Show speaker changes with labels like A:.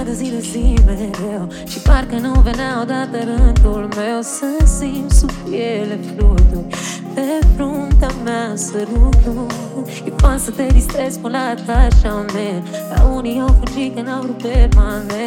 A: de zi de zi mereu. Și parcă nu venea odată rândul meu să simt sub piele fluturi, pe fruntea mea săruturi. E fan să te distrezi până la atașament, dar unii au fugit că n-au vrut permanent.